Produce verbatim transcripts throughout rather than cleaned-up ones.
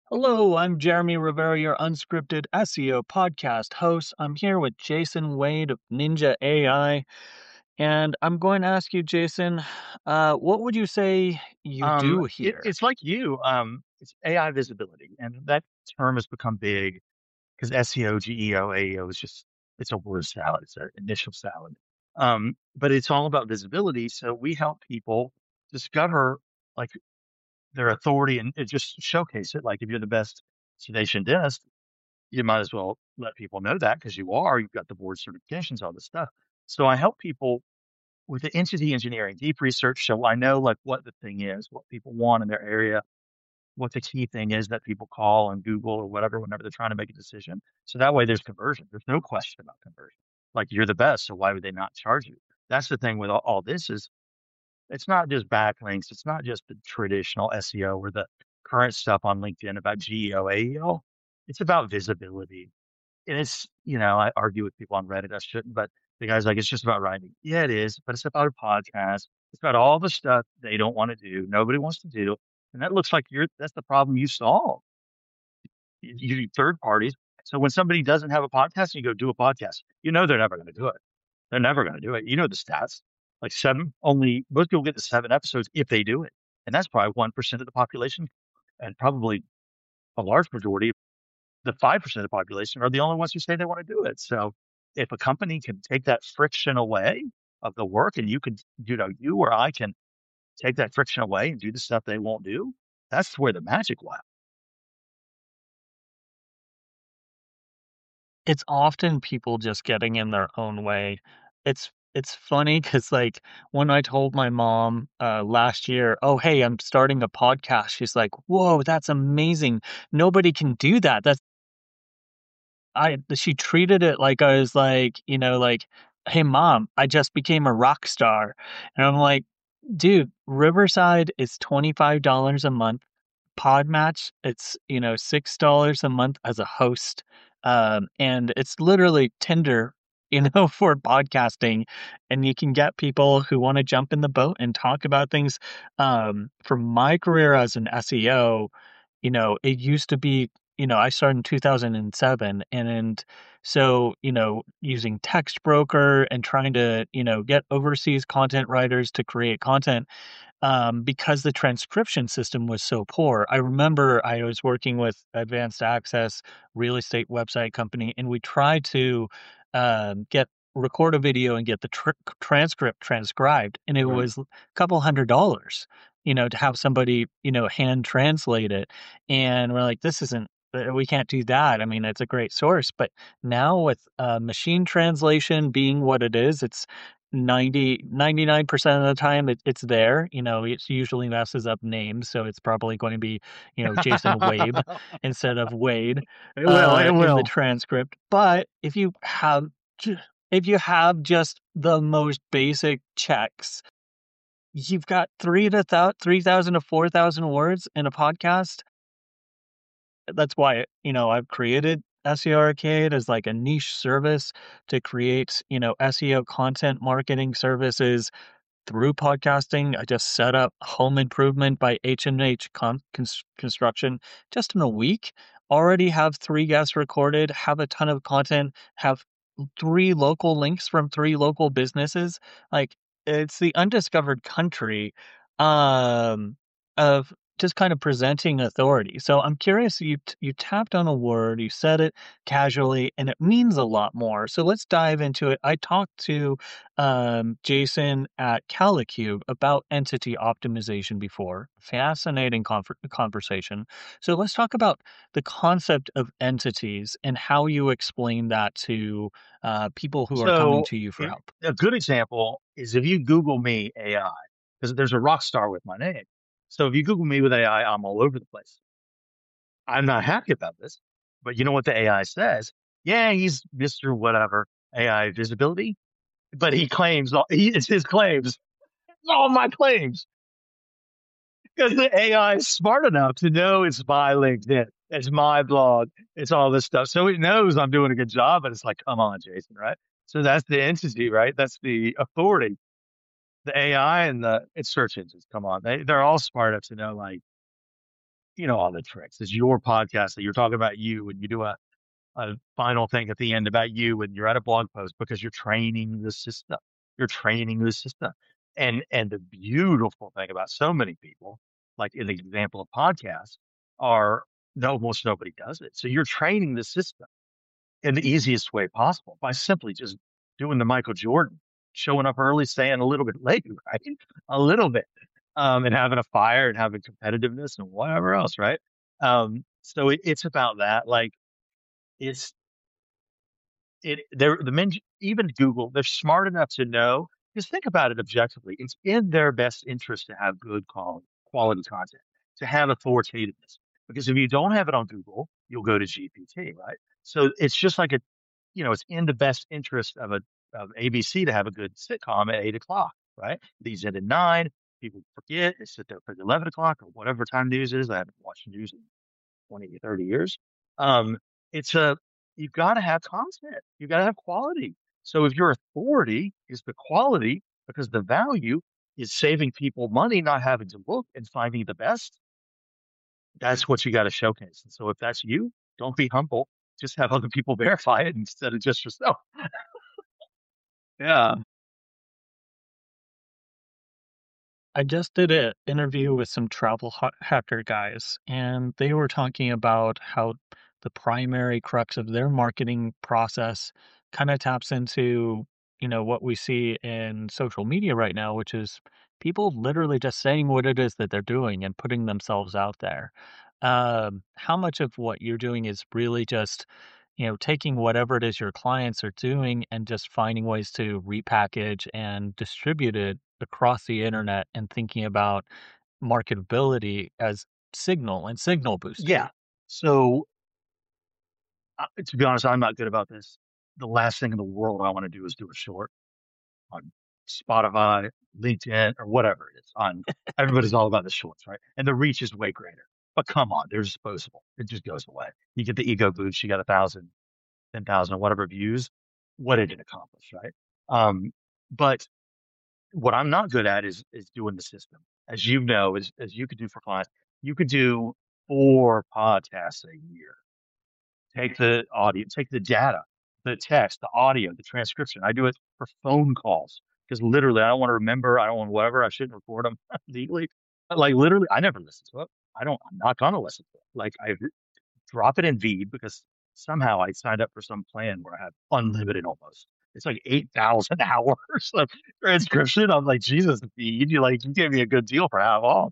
Hello, I'm Jeremy Rivera, your unscripted S E O podcast host. I'm here with Jason Wade of Ninja A I, and I'm going to ask you, Jason, uh, what would you say you Um, do it, here? it's like you. Um, it's A I visibility, and that term has become big because S E O, G E O, A E O is just it's a word salad. It's an initial salad. Um, but it's all about visibility. So we help people discover like their authority and it just showcase it. Like if you're the best sedation dentist, you might as well let people know that because you are. You've got the board certifications, all this stuff. So I help people with the entity engineering, deep research. So I know like what the thing is, what people want in their area, what the key thing is that people call on Google or whatever whenever they're trying to make a decision. So that way there's conversion. There's no question about conversion. Like you're the best, so why would they not charge you? That's the thing with all, all this is it's not just backlinks. It's not just the traditional S E O or the current stuff on LinkedIn about G E O, A E O. It's about visibility. And it's, you know, I argue with people on Reddit. I shouldn't, but the guy's like, it's just about writing. Yeah, it is, but it's about a podcast. It's about all the stuff they don't want to do. Nobody wants to do. And that looks like you're, that's the problem you solve. You, you do third parties. So when somebody doesn't have a podcast, you go do a podcast. You know, they're never going to do it. They're never going to do it. You know, the stats like seven, only most people get to seven episodes if they do it. And that's probably one percent of the population and probably a large majority the five percent of the population are the only ones who say they want to do it. So if a company can take that friction away of the work and you can, you know, you or I can take that friction away and do the stuff they won't do, that's where the magic lies. It's often people just getting in their own way. It's it's funny because like when I told my mom uh, last year, "Oh, hey, I'm starting a podcast," she's like, "Whoa, that's amazing! Nobody can do that. That's I she treated it like I was like, you know, like, "Hey, mom, I just became a rock star." And I'm like, "Dude, Riverside is twenty-five dollars a month. Podmatch, it's, you know, six dollars a month as a host, um, and it's literally Tinder, you know, for podcasting, and you can get people who wanna jump in the boat and talk about things. Um, for my career as an S E O, you know, it used to be you know, I started in two thousand seven, and and so, you know, using Text Broker and trying to, you know, get overseas content writers to create content, um, because the transcription system was so poor. I remember I was working with Advanced Access real estate website company, and we tried to um, get record a video and get the tr- transcript transcribed, and it Right. was a couple hundred dollars, you know, to have somebody, you know, hand translate it. And we're like, this isn't. uh, We can't do that. I mean, it's a great source, but now with uh, machine translation being what it is, it's Ninety ninety nine percent of the time it, it's there. You know, it usually messes up names, so it's probably going to be, you know, Jason Wabe instead of Wade It will. It uh in the will. transcript. But if you have ju- if you have just the most basic checks, you've got three to thou- three thousand to four thousand words in a podcast. That's why, you know, I've created S E O Arcade as like a niche service to create, you know, S E O content marketing services through podcasting. I just set up Home Improvement by H and H Con- Cons- Construction just in a week. Already have three guests recorded, have a ton of content, have three local links from three local businesses. Like it's the undiscovered country um of just kind of presenting authority. So I'm curious, you t- you tapped on a word, you said it casually, and it means a lot more. So let's dive into it. I talked to um, Jason at Calicube about entity optimization before. Fascinating conver- conversation. So let's talk about the concept of entities and how you explain that to uh, people who are coming So to you for it, help. a good example is if you Google me A I, because there's a rock star with my name. So if you Google me with A I, I'm all over the place. I'm not happy about this, but you know what the A I says? Yeah, he's Mister Whatever A I visibility, but he claims all he, it's his claims, it's all my claims, because the A I is smart enough to know it's my LinkedIn, it's my blog, it's all this stuff, so it knows I'm doing a good job. But it's like, come on, Jason, right? So that's the entity, right? That's the authority. The A I and the it's search engines. Come on, they they're all smart enough to know like you know all the tricks. It's your podcast that you're talking about you, and you do a a final thing at the end about you, and you're at a blog post because you're training the system. You're training the system. And and the beautiful thing about so many people, like in the example of podcasts, are no almost nobody does it. So you're training the system in the easiest way possible by simply just doing the Michael Jordan, showing up early, staying a little bit late, right? A little bit. Um, and having a fire and having competitiveness and whatever else, right? Um, so it, it's about that. Like it's it they're the men even Google, they're smart enough to know, because think about it objectively. It's in their best interest to have good quality quality content, to have authoritativeness. Because if you don't have it on Google, you'll go to G P T, right? So it's just like a you know, it's in the best interest of a of A B C to have a good sitcom at eight o'clock, right? These end at nine. People forget. They sit there for eleven o'clock or whatever time news is. I haven't watched news in twenty, thirty years. Um, it's a, you've got to have content. You've got to have quality. So if your authority is the quality, because the value is saving people money, not having to look and finding the best, that's what you got to showcase. And so if that's you, don't be humble. Just have other people verify it instead of just yourself. Yeah. I just did an interview with some travel ha- hacker guys, and they were talking about how the primary crux of their marketing process kind of taps into, you know, what we see in social media right now, which is people literally just saying what it is that they're doing and putting themselves out there. Um, how much of what you're doing is really just, you know, taking whatever it is your clients are doing and just finding ways to repackage and distribute it across the internet and thinking about marketability as signal and signal boosting. Yeah. So uh, to be honest, I'm not good about this. The last thing in the world I want to do is do a short on Spotify, LinkedIn, or whatever it is. On everybody's all about the shorts, right? And the reach is way greater. But come on, they're disposable. It just goes away. You get the ego boost. You got a thousand, ten thousand, or whatever views. What did it accomplish, right? Um, but what I'm not good at is is doing the system. As you know, as as you could do for clients, you could do four podcasts a year. Take the audio, take the data, the text, the audio, the transcription. I do it for phone calls because literally I don't want to remember. I don't want whatever. I shouldn't record them legally. But like literally, I never listen to it. I don't. I'm not gonna listen to it. Like I drop it in Veed because somehow I signed up for some plan where I have unlimited almost. It's like eight thousand hours of transcription. I'm like, Jesus, Veed, you like you gave me a good deal for half off.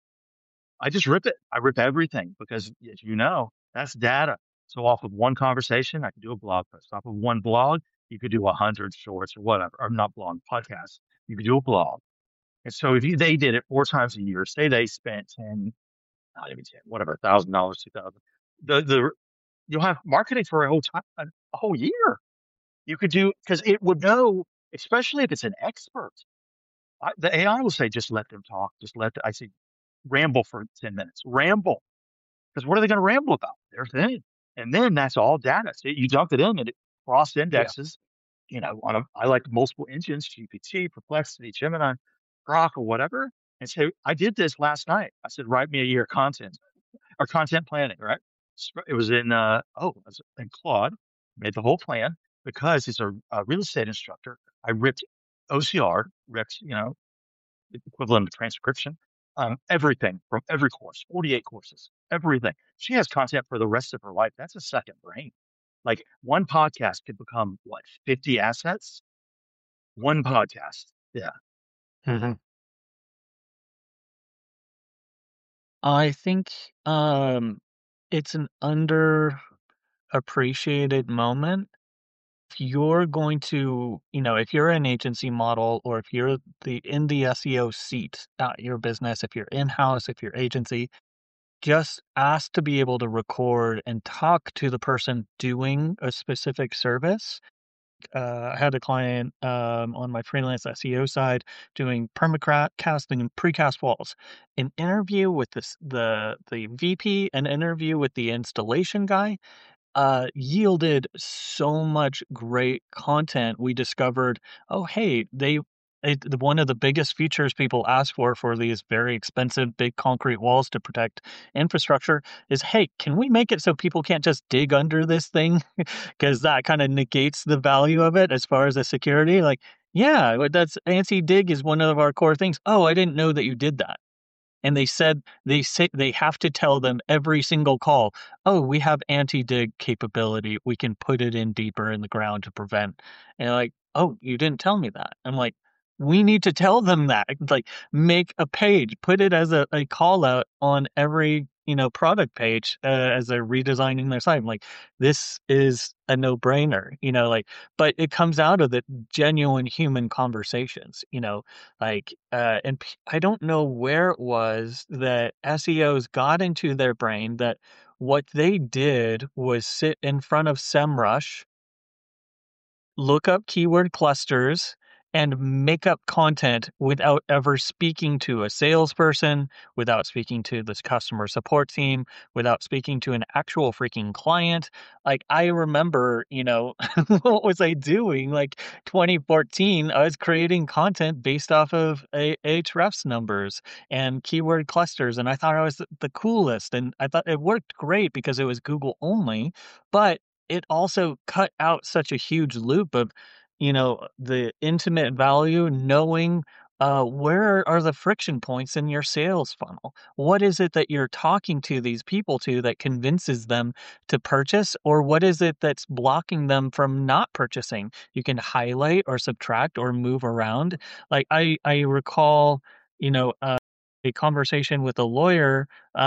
I just rip it. I rip everything because, as you know, that's data. So off of one conversation, I could do a blog post. Off of one blog, you could do a hundred shorts or whatever, or not blog, podcast. You could do a blog. And so if you, they did it four times a year, say they spent ten, not even ten, whatever, thousand dollars, two thousand. The the you'll have marketing for a whole time, a, a whole year. You could do because it would know, especially if it's an expert. I, the A I will say, just let them talk. Just let the, I say, ramble for ten minutes. Ramble. Because what are they going to ramble about? Their thing. And then that's all data. So you dump it in and it cross Yeah. indexes, you know, on a, I like multiple engines, G P T, Perplexity, Gemini, Grok, or whatever. And say, I did this last night. I said, write me a year of content or content planning, right? It was in, uh, oh, it was in Claude, made the whole plan because he's a, a real estate instructor. I ripped O C R, ripped, you know, equivalent of transcription, um, everything from every course, forty-eight courses, everything. She has content for the rest of her life. That's a second brain. Like one podcast could become what, fifty assets? One podcast. Yeah. Mhm. I think um, it's an underappreciated moment. If you're going to, you know, if you're an agency model or if you're the in the S E O seat at your business, if you're in-house, if you're agency, just ask to be able to record and talk to the person doing a specific service. Uh, I had a client um, on my freelance S E O side doing permacasting and precast walls. An interview with this, the the V P, an interview with the installation guy, uh, yielded so much great content. We discovered, oh, hey, they it, the- one of the biggest features people ask for for these very expensive big concrete walls to protect infrastructure is, hey, can we make it so people can't just dig under this thing? Because that kind of negates the value of it as far as the security. Like, yeah, but that's anti-dig is one of our core things. Oh, I didn't know that you did that. And they said they say they have to tell them every single call, "Oh, we have anti-dig capability. We can put it in deeper in the ground to prevent." And like, "Oh, you didn't tell me that." I'm like, "We need to tell them that. Like, make a page, put it as a, a call out on every, you know, product page uh, as they're redesigning their site." I'm like, this is a no-brainer, you know, like, but it comes out of the genuine human conversations, you know, like, uh, and p- I don't know where it was that S E Os got into their brain that what they did was sit in front of SEMrush, look up keyword clusters, and make up content without ever speaking to a salesperson, without speaking to this customer support team, without speaking to an actual freaking client. Like, I remember, you know, what was I doing? Like twenty fourteen, I was creating content based off of a- Ahrefs numbers and keyword clusters, and I thought I was the the coolest. And I thought it worked great because it was Google only, but it also cut out such a huge loop of, you know, the intimate value, knowing uh, where are the friction points in your sales funnel? What is it that you're talking to these people to that convinces them to purchase, or what is it that's blocking them from not purchasing? You can highlight or subtract or move around. Like, I I recall, you know, uh, a conversation with a lawyer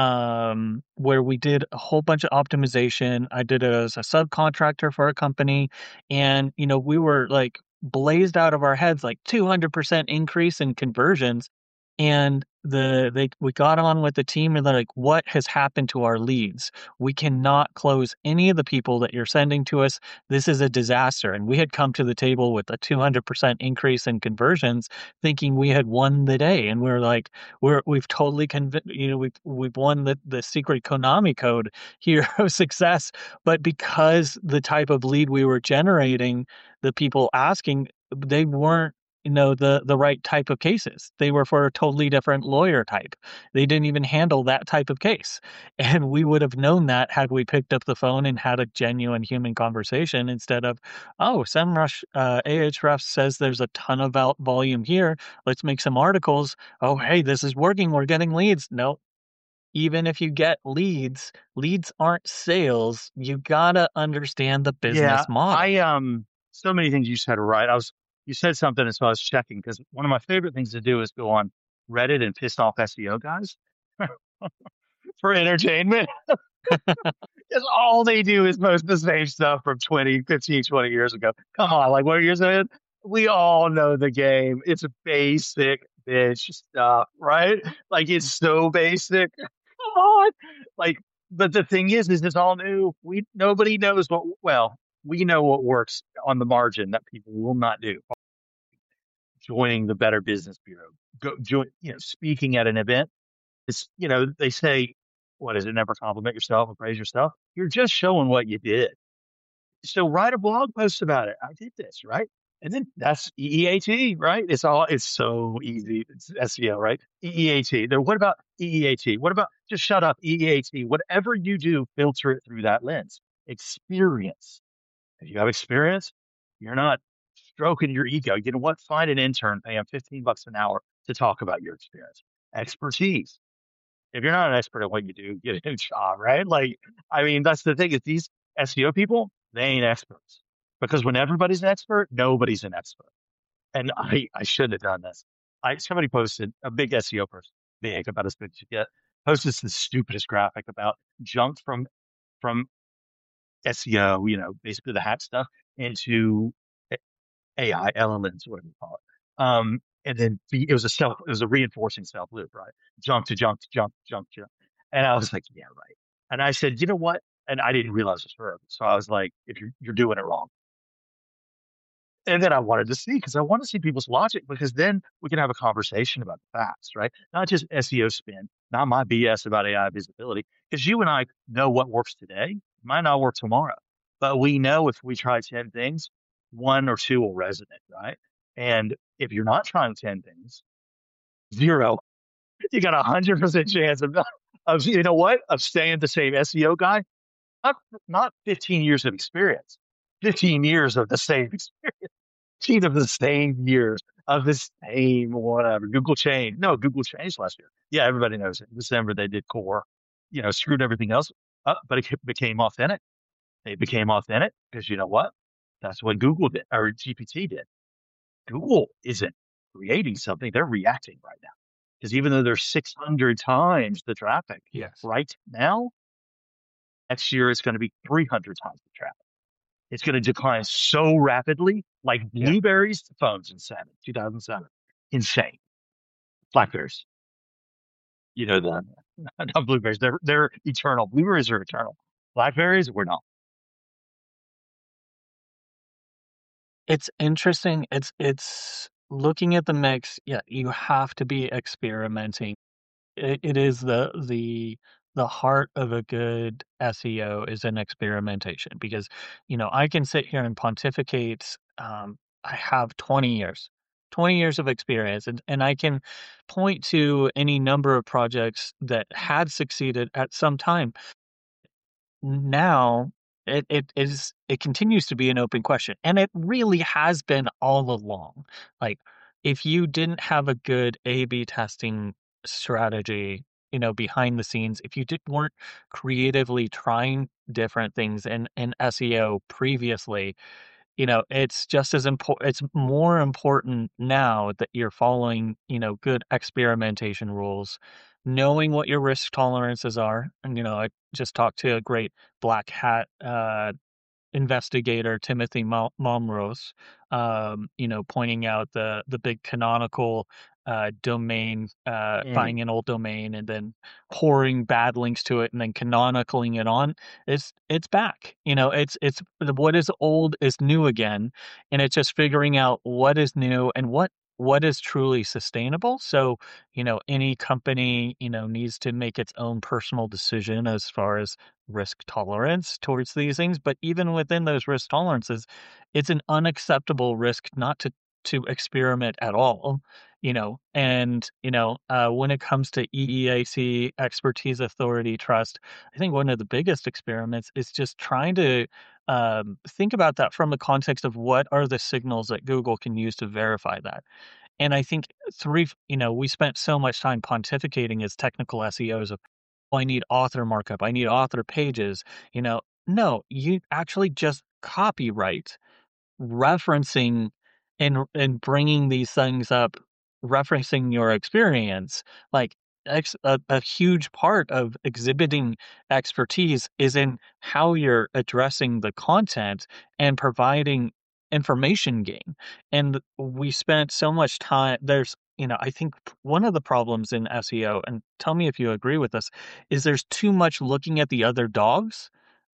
um, where we did a whole bunch of optimization. I did it as a subcontractor for a company, and you know, we were like blazed out of our heads, like two hundred percent increase in conversions. And the they we got on with the team and they're like, what has happened to our leads? We cannot close any of the people that you're sending to us. This is a disaster. And we had come to the table with a two hundred percent increase in conversions, thinking we had won the day. And we're like, we're we've totally conv- you know, we've we've won the the secret Konami code here of success. But because the type of lead we were generating, the people asking, they weren't, you know, the the right type of cases. They were for a totally different lawyer type. They didn't even handle that type of case. And we would have known that had we picked up the phone and had a genuine human conversation instead of, oh, SEMrush, uh, Ahrefs says there's a ton of vol- volume here. Let's make some articles. Oh, hey, this is working. We're getting leads. No, even if you get leads, leads aren't sales. You gotta understand the Yeah, business model. I um so many things you said are right. I was you said something, and so I was checking because one of my favorite things to do is go on Reddit and piss off S E O guys for entertainment. Because all they do is post the same stuff from twenty, fifteen, twenty years ago. Come on, like what are you saying? We all know the game. It's basic bitch stuff, right? Like it's so basic. Come on. Like, but the thing is, is it's all new. We nobody knows what well, we know what works on the margin that people will not do. Joining the Better Business Bureau, go join, you know, speaking at an event. It's, you know, they say, what is it? Never compliment yourself and praise yourself. You're just showing what you did. So write a blog post about it. I did this, right? And then that's E E A T, right? It's all, it's so easy. It's S E O, right? E E A T. Then what about E E A T? What about just shut up, E E A T? Whatever you do, filter it through that lens. Experience. If you have experience, you're not stroking your ego. You know what? Find an intern, pay them fifteen bucks an hour to talk about your experience. Expertise. If you're not an expert at what you do, get a new job, right? Like, I mean, that's the thing is these S E O people, they ain't experts. Because when everybody's an expert, nobody's an expert. And I, I shouldn't have done this. I somebody posted a big S E O person, big about as big as you get, posted the stupidest graphic about jumped from from S E O, you know, basically the hack stuff into A I, L L Ms, whatever you call it. Um, and then the, it was a self, it was a reinforcing self loop, right? Jump to jump to jump, jump, jump. And I was like, yeah, right. And I said, you know what? And I didn't realize it was her. So I was like, if you're, you're doing it wrong. And then I wanted to see because I want to see people's logic because then we can have a conversation about the facts, right? Not just S E O spin, not my B S about A I visibility. Because you and I know what works today might not work tomorrow. But we know if we try ten things, one or two will resonate, right? And if you're not trying ten things, zero, you got a hundred percent chance of, of, you know what, of staying the same S E O guy. Not, not fifteen years of experience, fifteen years of the same experience, fifteen of the same years of the same whatever. Google changed. No, Google changed last year. Yeah, everybody knows it. In December, they did core, you know, screwed everything else up, but it became authentic. They became authentic because you know what? That's what Google did or G P T did. Google isn't creating something, they're reacting right now. Because even though there's six hundred times the traffic Yes. right now, next year it's going to be three hundred times the traffic. It's going to decline so rapidly, like Yeah. Blueberries phones in seven, two thousand seven. Insane. Blackberries, you know, the not Blueberries, they're, they're eternal. Blueberries are eternal. Blackberries, we're not. It's interesting. It's it's looking at the mix, yeah, you have to be experimenting. It it is the the the heart of a good S E O is an experimentation because, you know, I can sit here and pontificate, um, I have twenty years, twenty years of experience, and and I can point to any number of projects that had succeeded at some time. Now, it it is it continues to be an open question, and it really has been all along. Like, if you didn't have a good A B testing strategy, you know, behind the scenes, if you did weren't creatively trying different things in in S E O previously, you know, it's just as important. It's more important now that you're following, you know, good experimentation rules, knowing what your risk tolerances are. And, you know, I just talked to a great black hat uh, investigator Timothy Mal- Momrose, um, you know, pointing out the the big canonical uh, domain, uh, Mm. buying an old domain and then pouring bad links to it and then canonicling it on. It's it's back. You know, it's it's what is old is new again, and it's just figuring out what is new and what what is truly sustainable. So, you know, any company, you know, needs to make its own personal decision as far as risk tolerance towards these things, but even within those risk tolerances, it's an unacceptable risk not to to experiment at all, you know. And, you know, uh, when it comes to E E A C, expertise, authority, trust, I think one of the biggest experiments is just trying to um, think about that from the context of what are the signals that Google can use to verify that. And I think three, you know, we spent so much time pontificating as technical S E Os of, "Oh, I need author markup. I need author pages." You know, no, you actually just copyright referencing and and bringing these things up, referencing your experience, like, ex a a huge part of exhibiting expertise is in how you're addressing the content and providing information gain, and we spent so much time there's you know, I think p one of the problems in S E O, and tell me if you agree with this, is there's too much looking at the other dogs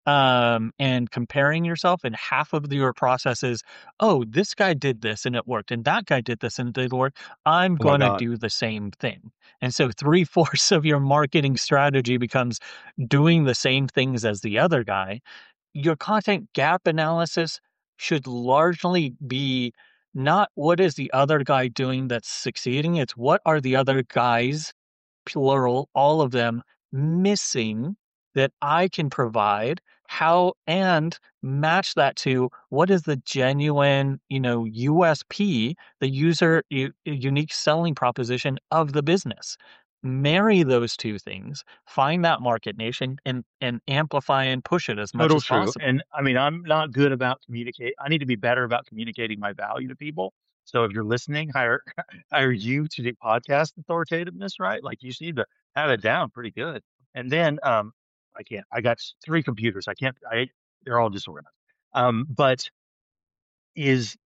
um, and comparing yourself, and half of your process is, "Oh, this guy did this and it worked, and that guy did this and it did work. I'm Oh my gonna God. do the same thing." And so three-fourths of your marketing strategy becomes doing the same things as the other guy. Your content gap analysis should largely be not what is the other guy doing that's succeeding, it's what are the other guys, plural, all of them, missing that I can provide, how and match that to what is the genuine, you know, U S P, the user u unique selling proposition of the business. Marry those two things, find that market niche, and and and amplify and push it as much Total as true. possible. And I mean, I'm not good about communicate. I need to be better about communicating my value to people. So if you're listening, hire hire you to do podcast authoritativeness, right? Like you need to have it down pretty good. And then um I can't. I got s- three computers. I can't I they're all disorganized. Um, but is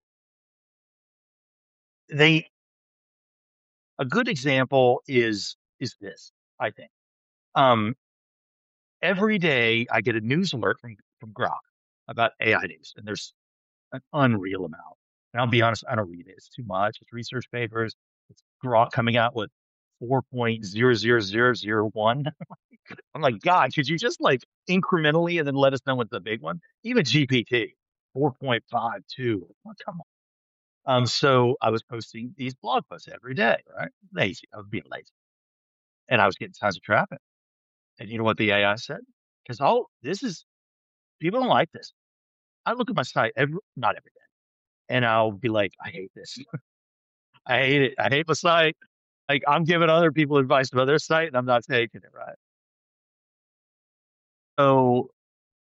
they a good example is is this, I think. Um every day I get a news alert from from Grok about A I news, and there's an unreal amount. And I'll be honest, I don't read it. It's too much. It's research papers. It's Grok coming out with four point zero zero zero zero one. I'm like, God, could you just like incrementally and then let us know what's the big one? Even G P T, four point five two. Oh, come on. Um, so I was posting these blog posts every day, right? Lazy. I was being lazy. And I was getting tons of traffic. And you know what the A I said? Because all this is people don't like this. I look at my site every not every day, and I'll be like, I hate this. I hate it. I hate my site. Like I'm giving other people advice about their site, and I'm not taking it right. So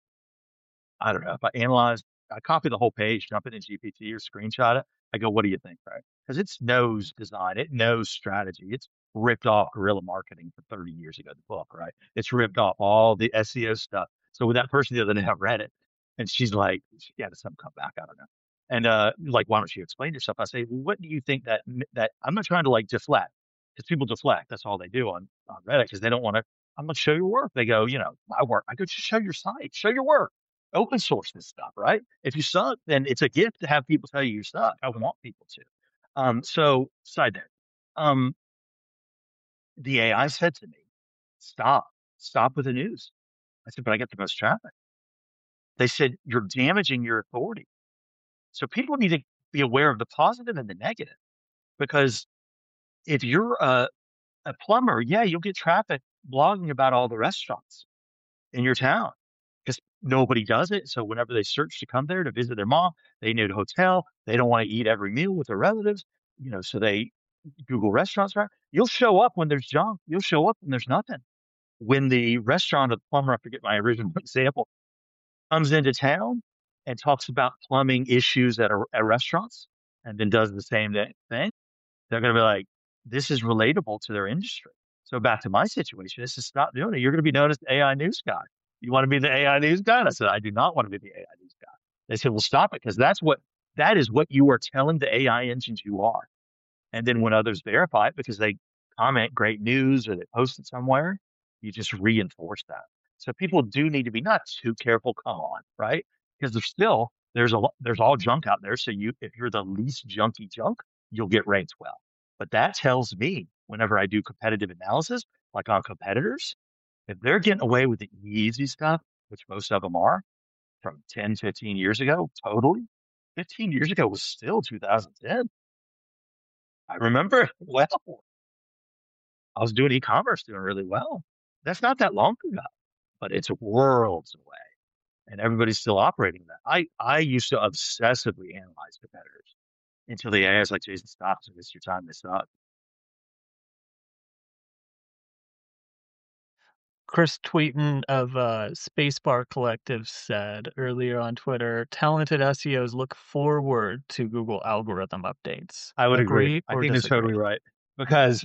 I don't know if I analyze, I copy the whole page, jump it in G P T or screenshot it. I go, what do you think, right? Because it knows design, it knows strategy. It's ripped off guerrilla marketing for thirty years ago, the book, right? It's ripped off all the S E O stuff. So with that person the other day, I read it, and she's like, she had some come back, I don't know. And uh, like, why don't you explain yourself? I say, well, what do you think that that I'm not trying to like deflect because people deflect. That's all they do on on Reddit because they don't want to. I'm gonna show your work. They go, you know, my work. I go, just show your site, show your work, open source this stuff, right? If you suck, then it's a gift to have people tell you you suck. I want people to. Um, so side note, um, the A I said to me, stop, stop with the news. I said, but I get the most traffic. They said, you're damaging your authority. So people need to be aware of the positive and the negative because if you're a, a plumber, yeah, you'll get traffic blogging about all the restaurants in your town because nobody does it. So whenever they search to come there to visit their mom, they need a hotel. They don't want to eat every meal with their relatives, you know, so they Google restaurants, right? You'll show up when there's junk. You'll show up when there's nothing. When the restaurant or the plumber, I forget my original example, comes into town and talks about plumbing issues at, a, at restaurants and then does the same thing, they're going to be like, this is relatable to their industry. So back to my situation, this is stop doing it. You're going to be known as the A I news guy. You want to be the A I news guy? And I said, I do not want to be the A I news guy. They said, well, stop it because that's what that is what you are telling the A I engines you are. And then when others verify it because they comment great news or they post it somewhere, you just reinforce that. So people do need to be not too careful. Come on, right? Because there's still there's a there's all junk out there. So you if you're the least junky junk, you'll get ranked well. But that tells me whenever I do competitive analysis, like on competitors, if they're getting away with the easy stuff, which most of them are from ten, fifteen years ago, totally. fifteen years ago was still two thousand ten. I remember well. I was doing e-commerce doing really well. That's not that long ago, but it's worlds away. And everybody's still operating that. I, I used to obsessively analyze competitors until the A I is like, Jason, stop. It's your time to stop. Chris Tweeten of uh, Spacebar Collective said earlier on Twitter, talented S E Os look forward to Google algorithm updates. I would agree. Agree I or think that's totally disagree? right. Because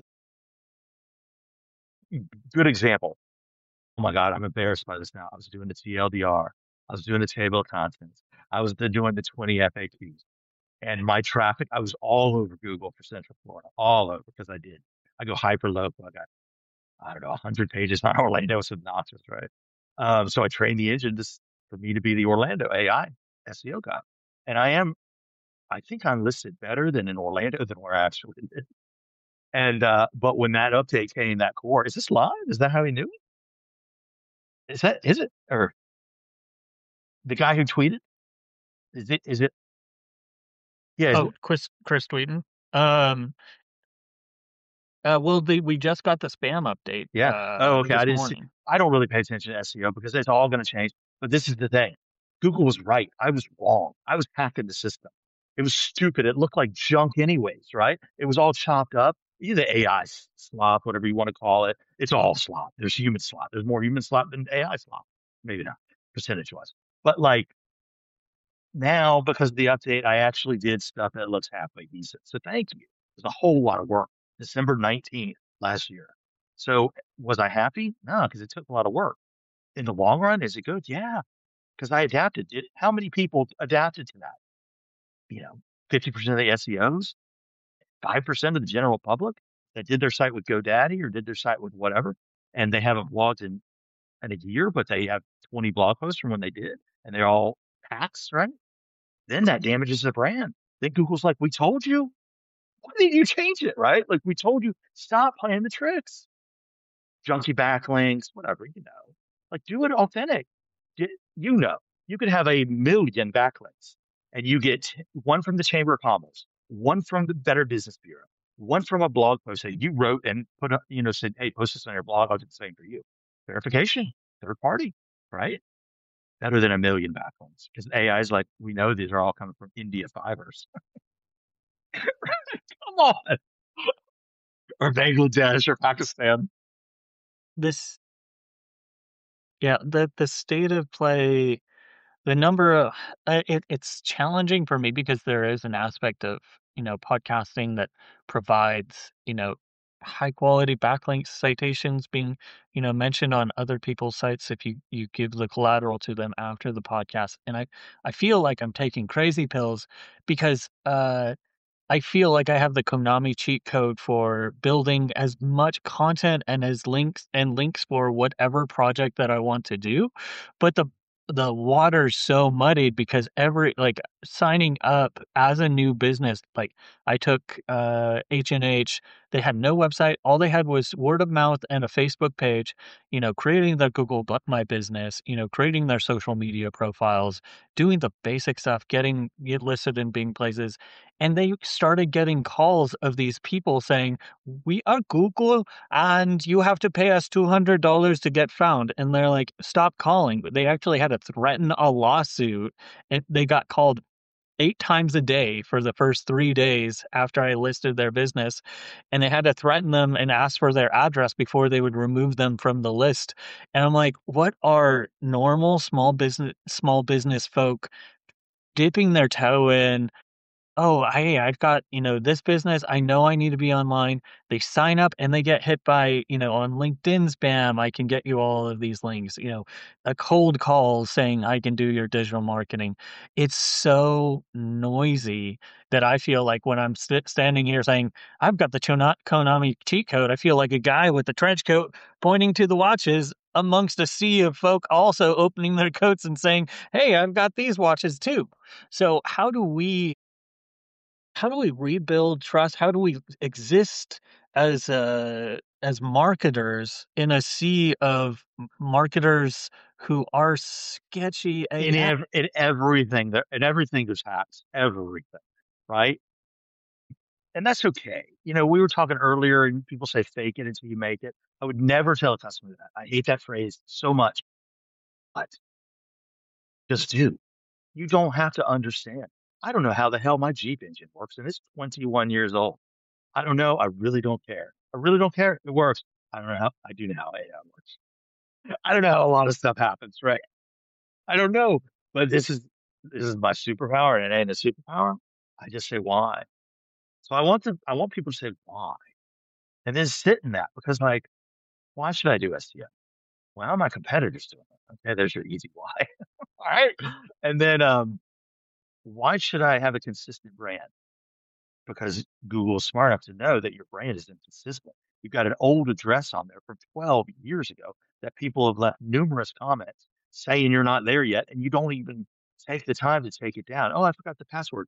good example. Oh my God, I'm embarrassed by this now. I was doing the T L D R. I was doing the table of contents. I was the, doing the twenty F A Qs. And my traffic, I was all over Google for Central Florida, all over because I did. I go hyper local. I got, I don't know, one hundred pages on Orlando. It's obnoxious, right? Um, so I trained the engine just for me to be the Orlando A I S E O guy. And I am, I think I'm listed better than in Orlando than where I actually did. And, uh, but when that update came, that core, is this live? Is that how he knew it? Is that, is it? Or the guy who tweeted? Is it, is it? Yeah, is Oh, it? Chris Chris Tweeten. Um, uh, well, the, we just got the spam update Yeah. Oh, uh, okay. I this didn't see. morning. I don't really pay attention to S E O because it's all going to change. But this is the thing. Google was right. I was wrong. I was hacking the system. It was stupid. It looked like junk anyways, right? It was all chopped up. Either A I slop, whatever you want to call it. It's all slop. There's human slop. There's more human slop than A I slop. Maybe not percentage wise. But like now, because of the update, I actually did stuff that looks halfway decent. So thank you. There's a whole lot of work. December nineteenth last year. So was I happy? No, because it took a lot of work. In the long run, is it good? Yeah, because I adapted. Did how many people adapted to that? You know, fifty percent of the S E Os, five percent of the general public that did their site with GoDaddy or did their site with whatever, and they haven't blogged in, in a year, but they have twenty blog posts from when they did, and they're all hacks, right? Then that damages the brand. Then Google's like, we told you. Why didn't you change it, right? Like we told you, stop playing the tricks. Junky backlinks, whatever, you know. Like do it authentic. You know, you could have a million backlinks and you get one from the Chamber of Commerce, one from the Better Business Bureau, one from a blog post that you wrote and put up, you know, said, hey, post this on your blog. I'll do the same for you. Verification, third party, right? Better than a million backlinks because A I is like, we know these are all coming from India fibers. Come on. Or Bangladesh or Pakistan. This, yeah, the the state of play, the number of uh, it, it's challenging for me because there is an aspect of, you know, podcasting that provides, you know, high quality backlink citations being, you know, mentioned on other people's sites if you you give the collateral to them after the podcast. And I I feel like I'm taking crazy pills because uh I feel like I have the Konami cheat code for building as much content and as links and links for whatever project that I want to do, but the the water's so muddied because every like, signing up as a new business, like, I took, uh, H and H, they had no website, all they had was word of mouth and a Facebook page, you know, creating the Google Bu My Business, you know, creating their social media profiles, doing the basic stuff, getting get listed in Bing places, and they started getting calls of these people saying, "We are Google, and you have to pay us two hundred dollars to get found." And they're like, "Stop calling." But they actually had to threaten a lawsuit, and they got called eight times a day for the first three days after I listed their business, and they had to threaten them and ask for their address before they would remove them from the list. And I'm like, "What are normal small business small business folk dipping their toe in, oh, hey, I've got, you know, this business. I know I need to be online." They sign up and they get hit by, you know, on LinkedIn spam. I can get you all of these links, you know, a cold call saying I can do your digital marketing. It's so noisy that I feel like when I'm st- standing here saying, I've got the Chona- Konami cheat code, I feel like a guy with a trench coat pointing to the watches amongst a sea of folk also opening their coats and saying, hey, I've got these watches too. So how do we how do we rebuild trust? How do we exist as uh as marketers in a sea of m- marketers who are sketchy In A F? ev in everything there in everything there's hacks. Everything. Right? And that's okay. You know, we were talking earlier and people say fake it until you make it. I would never tell a customer that. I hate that phrase so much, but just do. You don't have to understand. I don't know how the hell my Jeep engine works, and it's twenty-one years old. I don't know. I really don't care. I really don't care. It works. I don't know how. I do know how A I works. I don't know how a lot of stuff happens, right? I don't know, but this is this is my superpower, and it ain't a superpower. I just say why. So I want to. I want people to say why, and then sit in that because, like, why should I do S E O? Well, my competitors doing it. Okay, there's your easy why. All right, and then um, why should I have a consistent brand? Because Google's smart enough to know that your brand is inconsistent. You've got an old address on there from twelve years ago that people have left numerous comments saying you're not there yet, and you don't even take the time to take it down. Oh, I forgot the password.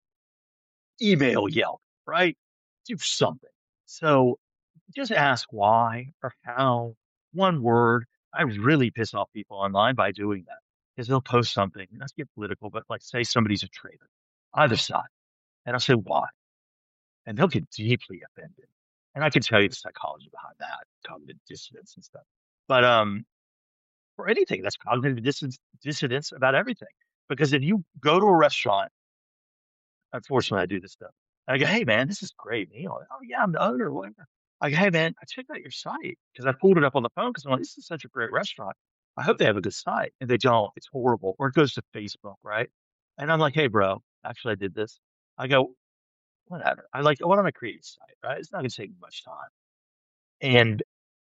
Email Yelp, right? Do something. So just ask why or how. One word. I really piss off people online by doing that because they'll post something. Let's get political, but like say somebody's a traitor, either side, and I'll say why, and they'll get deeply offended. And I can tell you the psychology behind that, cognitive dissonance and stuff. But um, for anything, that's cognitive dissonance, dissonance about everything. Because if you go to a restaurant, unfortunately, I do this stuff. I go, hey man, this is a great meal. Oh yeah, I'm the owner. Whatever. I go, hey man, I checked out your site because I pulled it up on the phone because I'm like, this is such a great restaurant. I hope they have a good site, and they don't. It's horrible. Or it goes to Facebook, right? And I'm like, hey bro, actually I did this. I go, whatever. I like, what am I creating a site, right? It's not going to take much time. And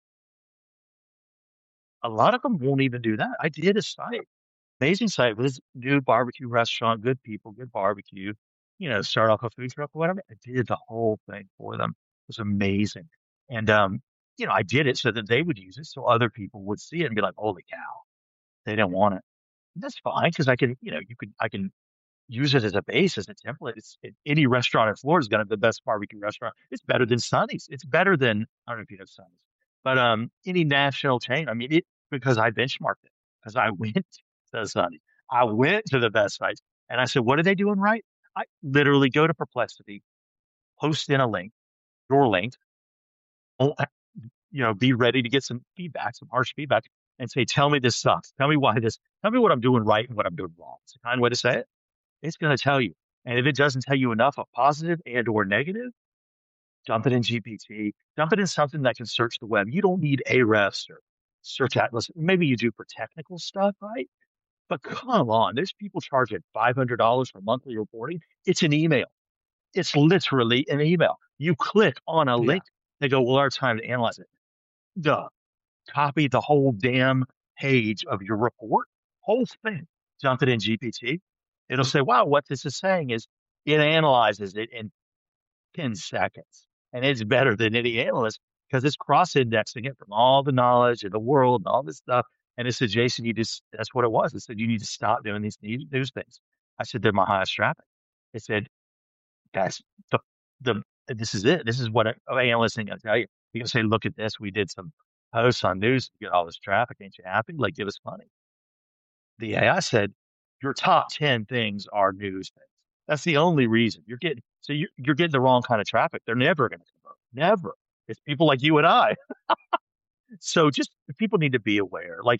a lot of them won't even do that. I did a site, amazing site with this new barbecue restaurant, good people, good barbecue, you know, start off a food truck or whatever. I did the whole thing for them. It was amazing. And, um, you know, I did it so that they would use it so other people would see it and be like, holy cow, they didn't want it. And that's fine because I can, you know, you could, I can use it as a base, as a template. It's it, any restaurant in Florida is going to have the best barbecue restaurant. It's better than Sonny's. It's better than I don't know if you know Sonny's, but um, any national chain. I mean, it because I benchmarked it because I went to Sonny's. I went to the best sites and I said, what are they doing right? I literally go to Perplexity. post in a link, your link, you know, be ready to get some feedback, some harsh feedback, and say, tell me this sucks. Tell me why this, tell me what I'm doing right and what I'm doing wrong. It's a kind way to say it. It's going to tell you. And if it doesn't tell you enough of positive and or negative, dump it in G P T, dump it in something that can search the web. You don't need Ahrefs or Search Atlas. Maybe you do for technical stuff, right? But come on, there's people charging five hundred dollars for monthly reporting. It's an email. It's literally an email. You click on a Yeah. link, they go, well, our time to analyze it. Duh. Copy the whole damn page of your report, whole thing, dump it in G P T. It'll say, wow, what this is saying is it analyzes it in ten seconds. And it's better than any analyst because it's cross indexing it from all the knowledge of the world and all this stuff. And it said, Jason, you just, that's what it was. It said, you need to stop doing these news things. I said, they're my highest traffic. It said, that's the, the, this is it. This is what an analyst ain't going to tell you. You can say, look at this. We did some posts on news to get all this traffic. Ain't you happy? Like, give us money. The A I said, your top ten things are news things. That's the only reason you're getting. So you're, you're getting the wrong kind of traffic. They're never going to convert. Never. It's people like you and I. So just people need to be aware. Like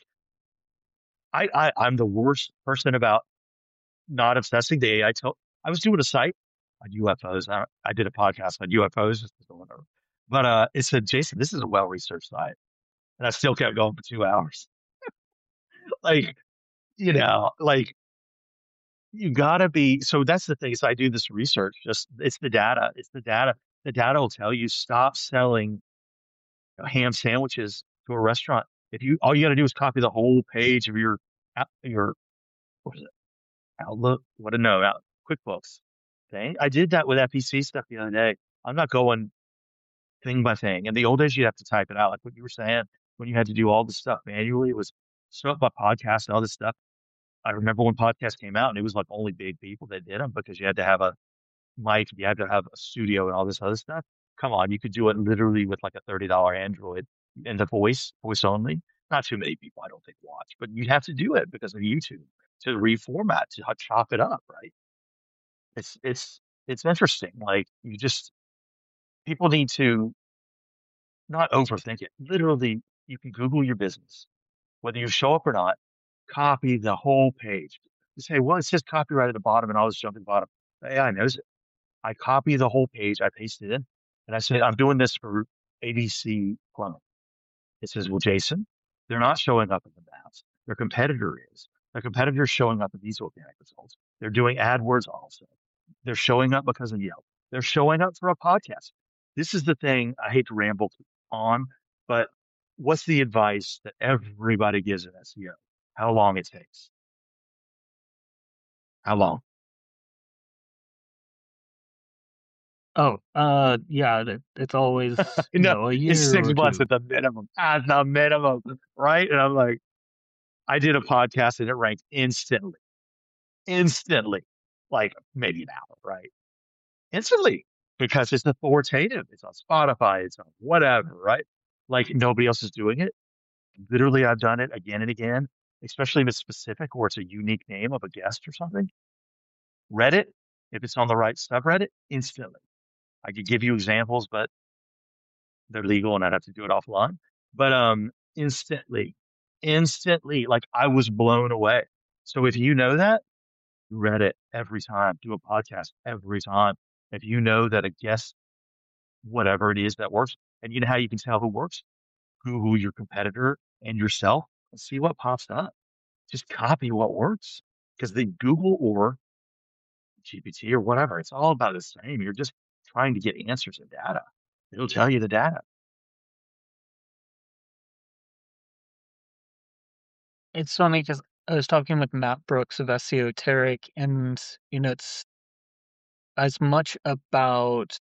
I, I, I'm the worst person about not obsessing. The A I told I was doing a site on U F Os. I, I did a podcast on U F Os, but uh, it said, Jason, this is a well-researched site, and I still kept going for two hours. Like, you know, like you gotta be. So that's the thing is I do this research. Just it's the data. It's the data. The data will tell you stop selling ham sandwiches to a restaurant. If you all you got to do is copy the whole page of your your what is it Outlook? What to know out QuickBooks thing. I did that with F P C stuff the other day. I'm not going thing by thing. In the old days, you'd have to type it out, like what you were saying, when you had to do all this stuff manually. It was stuff by podcast and all this stuff. I remember when podcasts came out, and it was like only big people that did them because you had to have a mic, you had to have a studio, and all this other stuff. Come on, you could do it literally with like a thirty dollar Android and the voice, voice only. Not too many people, I don't think, watch, but you'd have to do it because of YouTube to reformat, to chop it up, right? It's it's it's interesting. Like you just people need to not overthink it. Literally, you can Google your business, whether you show up or not, copy the whole page. You say, well, it says copyright at the bottom and all this junk at the bottom. The A I knows it. I copy the whole page, I paste it in, and I say, I'm doing this for A D C Plumbing. It says, well, Jason, they're not showing up in the maps. Their competitor is. Their competitor is showing up in these organic results. They're doing AdWords also. They're showing up because of Yelp. They're showing up for a podcast. This is the thing I hate to ramble on, but what's the advice that everybody gives in S E O? How long it takes? How long? Oh, uh, yeah, it, it's always, you No, know, a it's year six or months two. at the minimum. At the minimum, right? And I'm like, I did a podcast and it ranked instantly, instantly, like maybe an hour, right? Instantly, because it's authoritative. It's on Spotify. It's on whatever, right? Like nobody else is doing it. Literally, I've done it again and again, especially if it's specific or it's a unique name of a guest or something. Reddit, if it's on the right subreddit, instantly. I could give you examples, but they're legal and I'd have to do it offline. But um, instantly, instantly, like I was blown away. So if you know that, read it every time, do a podcast every time. If you know that a guest, whatever it is that works, and you know how you can tell who works, Google your competitor and yourself and see what pops up. Just copy what works because the Google or G P T or whatever, it's all about the same. You're just trying to get answers and data. It'll tell you the data. It's funny because I was talking with Matt Brooks of SEOteric, and you know, it's as much about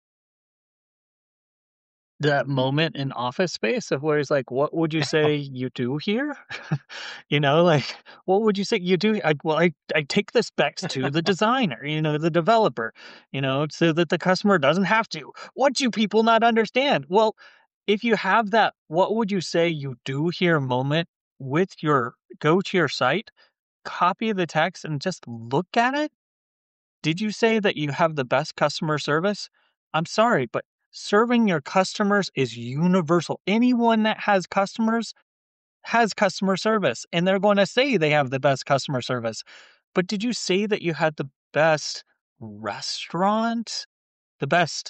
that moment in Office Space of where he's like, "What would you say you do here?" You know, like, "What would you say you do?" I, well, I I take the specs to the designer, you know, the developer, you know, so that the customer doesn't have to. What do people not understand? Well, if you have that, what would you say you do here moment with your go to your site, copy the text, and just look at it. Did you say that you have the best customer service? I'm sorry, but serving your customers is universal. Anyone that has customers has customer service, and they're going to say they have the best customer service. But did you say that you had the best restaurant? The best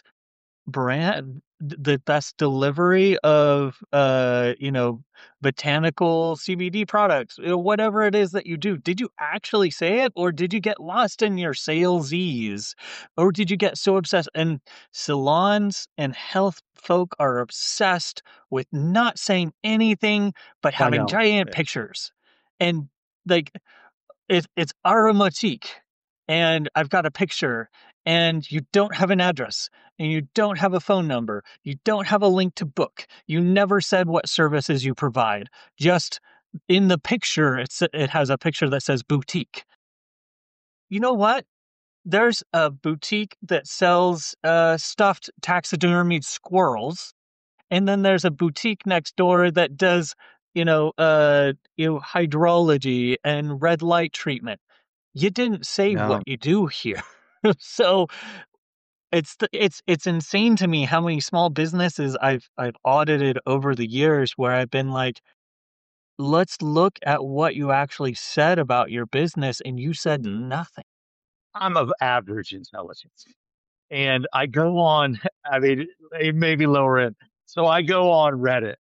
brand the best delivery of, uh, you know, botanical C B D products, you know, whatever it is that you do. Did you actually say it, or did you get lost in your salesies? Or did you get so obsessed? And salons and health folk are obsessed with not saying anything but I having know. giant Yeah. pictures. And like it, it's aromatique, and I've got a picture, and you don't have an address, and you don't have a phone number, you don't have a link to book, you never said what services you provide. Just in the picture, it's it has a picture that says boutique. You know what? There's a boutique that sells uh, stuffed taxidermied squirrels, and then there's a boutique next door that does, you know, uh, you know, hydrology and red light treatment. You didn't say what No, you do here. So it's the, it's it's insane to me how many small businesses I've I've audited over the years where I've been like, let's look at what you actually said about your business, and you said nothing. I'm of average intelligence. And I go on, I mean, it may be lower end. So I go on Reddit.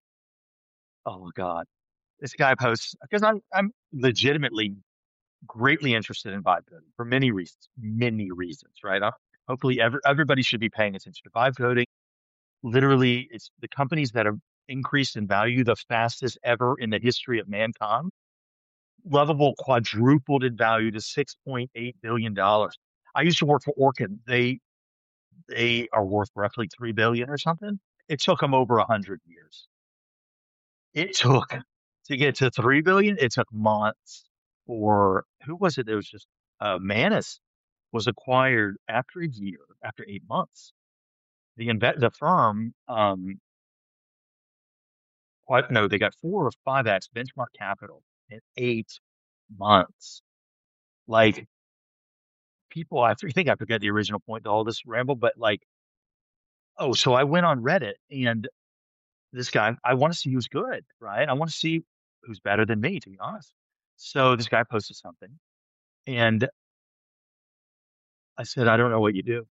Oh God, this guy posts because I'm I'm legitimately greatly interested in vibe coding for many reasons, many reasons, right? Uh, hopefully, every, everybody should be paying attention to vibe coding. Literally, it's the companies that have increased in value the fastest ever in the history of mankind. Lovable quadrupled in value to six point eight billion dollars. I used to work for Orkin. They they are worth roughly three billion or something. It took them over a hundred years. It took to get to three billion. It took months. For who was it? It was just uh, Manus was acquired after a year, after eight months. The inve- the firm, um, quite no, they got four or five x benchmark capital in eight months. Like people, I think I forget the original point to all this ramble, but like, oh, so I went on Reddit and this guy, I want to see who's good, right? I want to see who's better than me, to be honest. So this guy posted something, and I said, I don't know what you do.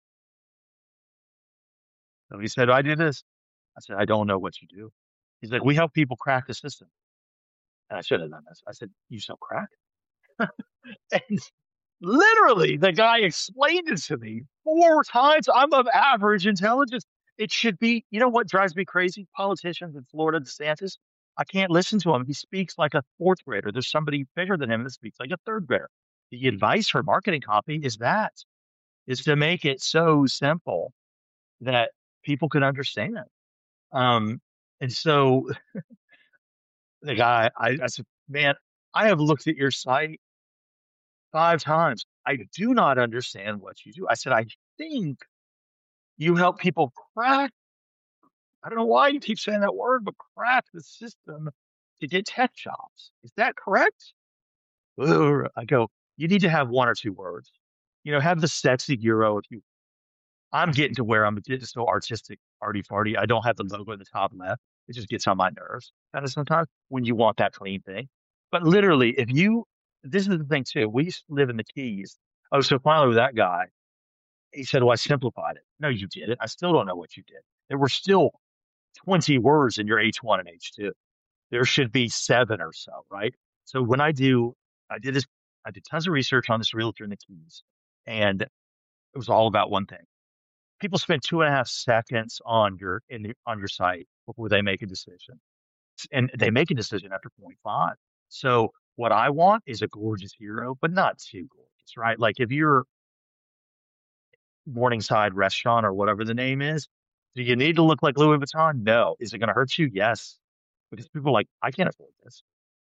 So he said, I do this. I said, I don't know what you do. He's like, we help people crack the system. And I should have done this. I said, you sell crack? And literally, the guy explained it to me four times. I'm of average intelligence. It should be, you know what drives me crazy? Politicians in Florida, DeSantis. I can't listen to him. He speaks like a fourth grader. There's somebody bigger than him that speaks like a third grader. The advice for marketing copy is that, is to make it so simple that people can understand. Um, and so the guy, I, I said, man, I have looked at your site five times. I do not understand what you do. I said, I think you help people crack. I don't know why you keep saying that word, but crack the system to get tech jobs. Is that correct? Ugh. I go, you need to have one or two words. You know, have the sexy euro. If you, I'm getting to where I'm getting so artistic, arty farty. I don't have the logo at the top left. It just gets on my nerves kind of sometimes when you want that clean thing. But literally, if you, this is the thing too. We used to live in the Keys. Oh, so finally with that guy, he said, well, I simplified it. No, you didn't. I still don't know what you did. There were still twenty words in your H one and H two. There should be seven or so, right? So when I do, I did this, I did tons of research on this realtor in the Keys, and it was all about one thing. People spend two and a half seconds on your in the, on your site before they make a decision, and they make a decision after point five. So what I want is a gorgeous hero, but not too gorgeous, right? Like if you're Morningside Restaurant or whatever the name is, do you need to look like Louis Vuitton? No. Is it going to hurt you? Yes. Because people are like, I can't afford this.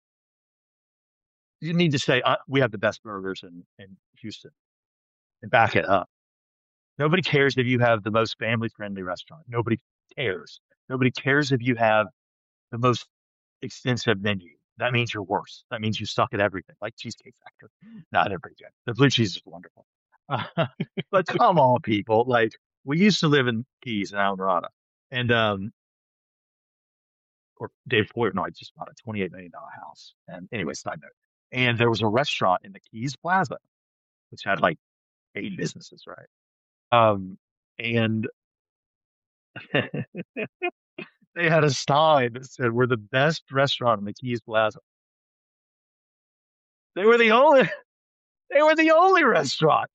You need to say, uh, we have the best burgers in, in Houston and back it up. Nobody cares if you have the most family friendly restaurant. Nobody cares. Nobody cares if you have the most extensive menu. That means you're worse. That means you suck at everything, like Cheesecake Factory. No, they're pretty good. The blue cheese is wonderful. Uh, but come on, people. Like, we used to live in Keys in Alvarado, and um, or Dave Poyer, no, I just bought a twenty-eight million dollar house. And anyway, side note. And there was a restaurant in the Keys Plaza, which had like eight businesses, right? Um, and they had a sign that said, "We're the best restaurant in the Keys Plaza." They were the only, they were the only restaurant.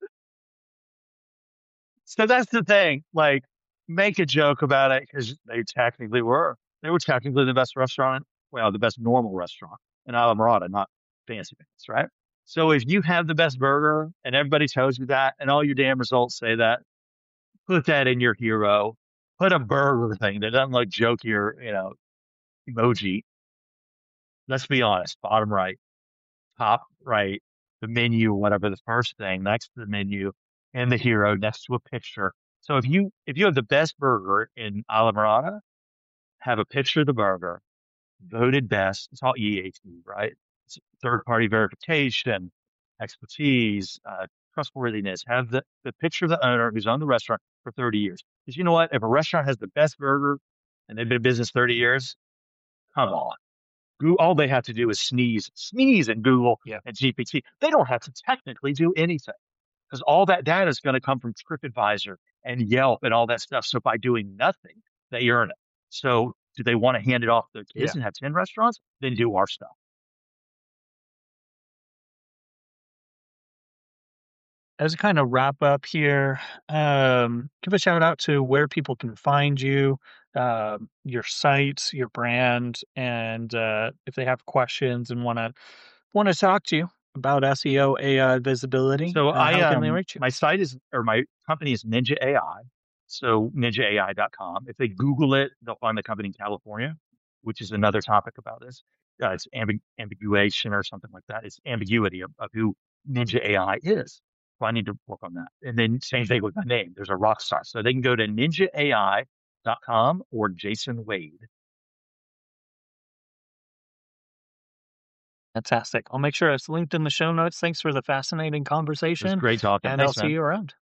So that's the thing. Like, make a joke about it because they technically were. They were technically the best restaurant, well, the best normal restaurant in Alamorada, not fancy pants, right? So if you have the best burger and everybody tells you that, and all your damn results say that, put that in your hero. Put a burger thing that doesn't look jokey or, you know, emoji. Let's be honest, bottom right, top right, the menu, whatever, the first thing next to the menu and the hero next to a picture. So if you if you have the best burger in Alamorada, have a picture of the burger, voted best. It's all E A T, right? It's third party verification, expertise, uh, trustworthiness. Have the, the picture of the owner who's owned the restaurant for thirty years. Because you know what? If a restaurant has the best burger and they've been in business thirty years, come on. All they have to do is sneeze, sneeze in Google Yeah. and G P T. They don't have to technically do anything because all that data is going to come from TripAdvisor and Yelp and all that stuff. So by doing nothing, they earn it. So do they want to hand it off to their kids Yeah. and have ten restaurants? Then do our stuff. As a kind of wrap up here, um, give a shout out to where people can find you, um, your site, your brand, and uh, if they have questions and want to want to talk to you about S E O, A I visibility, So uh, I how can they um reach you? my site is or my company is Ninja A I. So ninja A I dot com. If they Google it, they'll find the company in California, which is another topic about this. Uh, it's ambig ambiguation or something like that. It's ambiguity of, of who Ninja A I is. So I need to work on that. And then same thing with my name. There's a rock star. So they can go to ninja A I dot com or Jason Wade. Fantastic. I'll make sure it's linked in the show notes. Thanks for the fascinating It was conversation, great talking. and I'll Thanks, see man. you around.